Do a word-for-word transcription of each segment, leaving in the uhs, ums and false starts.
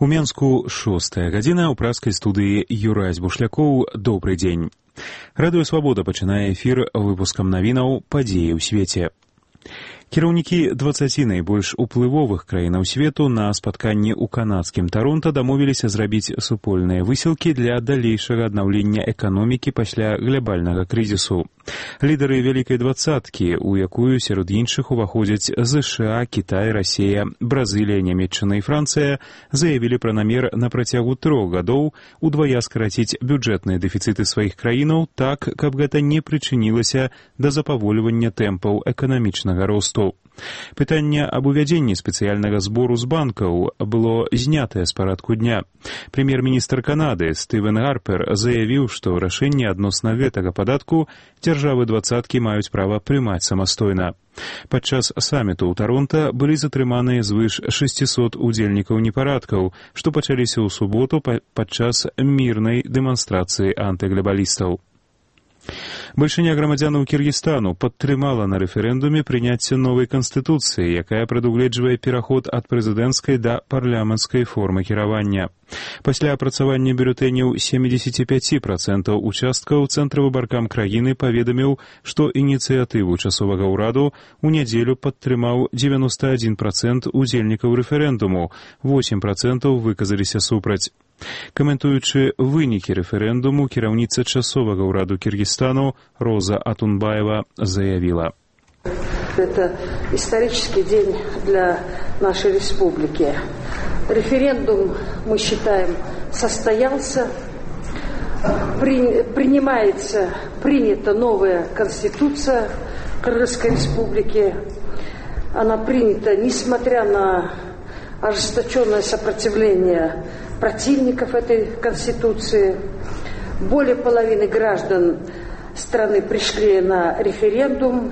У Менску шостая гадзіна, ў праскай студыі Юрась Бушлякоў. Добры дзень. Радыё Свабода пачынае эфір выпускам навінаў падзеі ў свеце. Кіраўнікі дваццаці найбольш уплывовых краінаў свету на спатканні ў канадскім Таронта дамовіліся зрабіць супольныя высілкі для далейшага аднаўлення эканомікі пасля глобальнага крызісу. Лідары вялікай дваццаткі, у якую сярод іншых уваходзяць ЗША, Кітай, Расія, Бразылія, Нямецчына і Францыя, заявілі пра намер на працягу трох гадоў удвая скараціць бюджэтныя дэфіцыты сваіх краінаў так, каб гэта не прычынілася да запавольвання тэмпаў эканамічнага росту. Пытанне аб увядзенні спецыяльнага збору з банкаў было знятае з парадку дня. Прэм'ер-міністр Канады Стывен Гарпер заявіў, што рашэнне адносна гэтага падатку дзяржавы дваццаткі маюць права прымаць самастойна. Падчас саміту ў Таронта былі затрыманыя звыш шэсцісот удзельнікаў непарадкаў, што пачаліся ў суботу падчас мірнай дэманстрацыі антыглобалістаў. Большыня грамадзянаў Кіргізстану падтрымала на рэферэндуме прыняцце новай канстытуцыі, якая прадугледжвае пераход ад прэзідэнцкай да парламенцкай формы кіравання. Пасля апрацавання бюлетэняў семдзесят пяць працэнтаў участкаў Цэнтр выбаркам краіны паведаміў, што ініцыятыву часовага ўраду ў нядзелю падтрымаў дзевяносто адзін працэнт удзельнікаў рэферэндуму, восемь працэнтаў выказаліся супраць. Каментуючы вынікі рэферэндуму, кіраўніца часовага ўраду Кіргізстану Роза Атунбаева заявила. Это исторический день для нашей республики. Референдум, мы считаем, состоялся, при, принимается, принята новая конституция Кыргызской республики. Она принята, несмотря на ожесточенное сопротивление противников этой конституции. Более половины граждан страны пришли на референдум,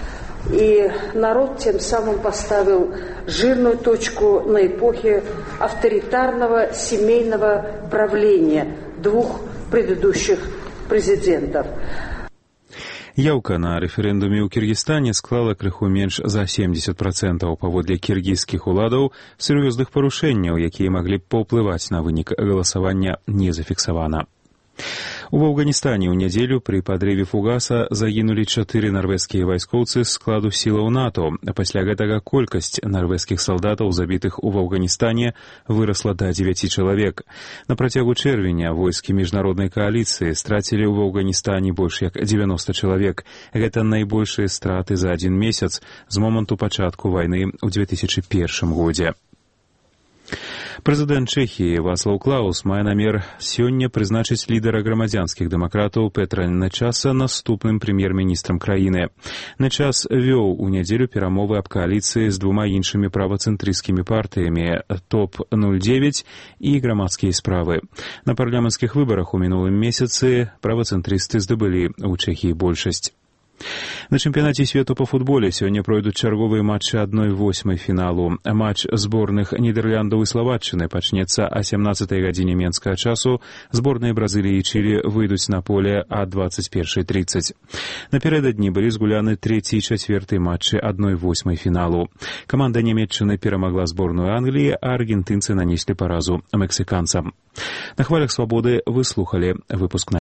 и народ тем самым поставил жирную точку на эпохе авторитарного семейного правления двух предыдущих президентов. Яўка на рэферэндуме ў Кіргізстане склала крыху менш за семдзесят працэнтаў. Паводле кіргізскіх уладаў сур'ёзных парушэнняў, якія маглі б паўплываць на вынік галасавання, не зафіксавана. У Афганістане ў нядзелю пры падрыве фугаса загінулі чатыры нарвежскія вайскоўцы з складу сілаў НАТО. Пасля гэтага колькасць нарвежскіх салдатаў, забітых у Афганістане, вырасла да дзевяці чалавек. На працягу чэрвеня войскі міжнароднай кааліцыі страцілі ў Афганістане больш як дзевяносто чалавек. Гэта найбольшыя страты за адзін месяц з моманту пачатку вайны ў две тысячы першым годзе. Прэзідэнт Чэхіі Вацлаў Клаус мае намер сёння прызначыць лідара грамадзянскіх дэмакратаў Петра Нечаса наступным прэм'ер-міністрам краіны. Нечас вёў у нядзелю перамовы аб кааліцыі з двума іншымі правацэнтрысцкімі партыямі топ нуль дзевяць і грамадскія справы. На парламенцкіх выбарах у мінулым месяцы правацэнтрысты здабылі ў Чэхіі большасць. На чэмпіянаце свету па футболе сёння пройдуць чарговыя матчы адной восьмай фіналу. Матч зборных Нідерландаў і Славаччыны пачнецца о сямнаццатай гадзіне менскага часу. Зборныя Бразыліі і Чылі выйдуць на поле о двадцать первой тридцать. Напярэдадні былі згуляны трэці і чацвёрты матчы адной восьмай фіналу. Каманда Нямецчыны перамагла зборную Англіі, а аргентынцы нанеслі паразу мексіканцам. На хвалях Свабоды вы слухалі выпуск